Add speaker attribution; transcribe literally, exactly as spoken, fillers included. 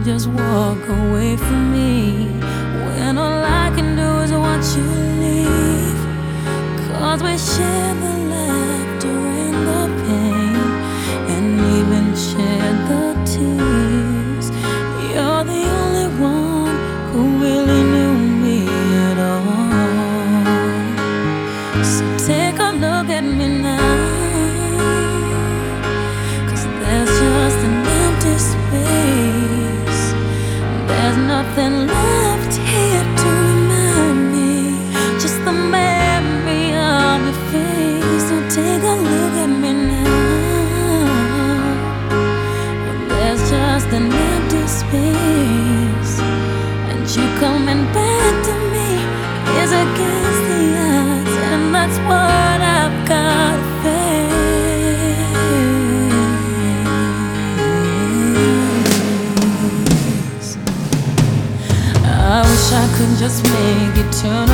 Speaker 1: just walk away from me when all I can do is watch you leave? 'Cause we share the laughter and the pain, and even share the tears. You're the only one who really knew me at all. So take a look at me now, 'cause there's just an empty space. There's nothing left here to remind me, just the memory of your face. So take a look at me now. There's just an empty space, and you coming back to me is against the odds, and that's what I've got to face. I wish I could just make it turn